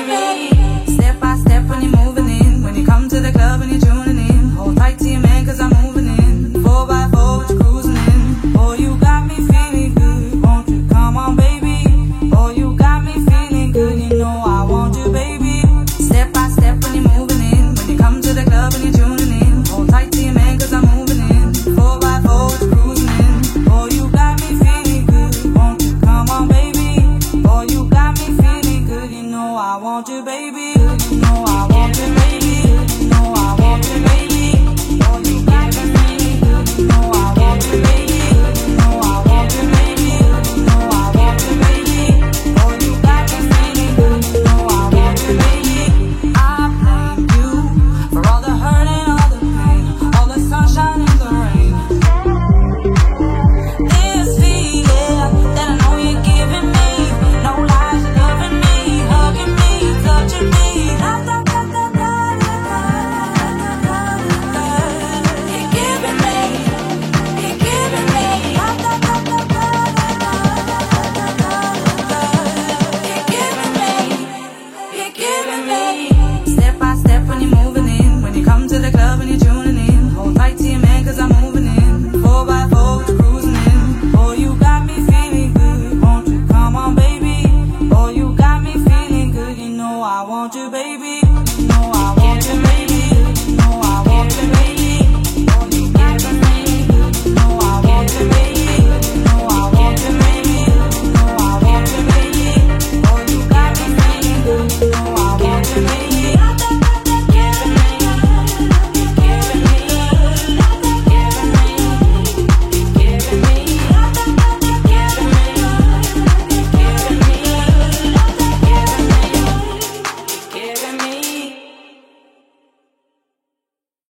Step by step when you're moving in. When you come to the club and you're tuning in. Hold tight to your man cause I'm moving in. 4 by 4 what you cruising in. Boy, you got me feeling good. Won't you come on, baby? Boy, you got me feeling good. You know I want you, baby. Step by step when you're moving in. When you come to the club and you're tuning in. Hold tight to your man cause I'm moving in. 4 by 4 what you cruising in. Boy, you got me feeling good. Won't you come on, baby? Boy, you got me feeling good. You know I want you, baby. You know I want you, baby. You know I want you, baby. Boy, you got me feeling good. You know I want you, baby. You know I want you, baby. You know I want you, baby. Boy, you got me feeling good. You know I want you, baby. I blame you for all the hurt and all the pain, all the sunshine and the rain. This feeling that I know you're giving me, no lies, you're loving me, hugging me, touching me. You're giving me, you're giving me. You're giving me, you're giving me.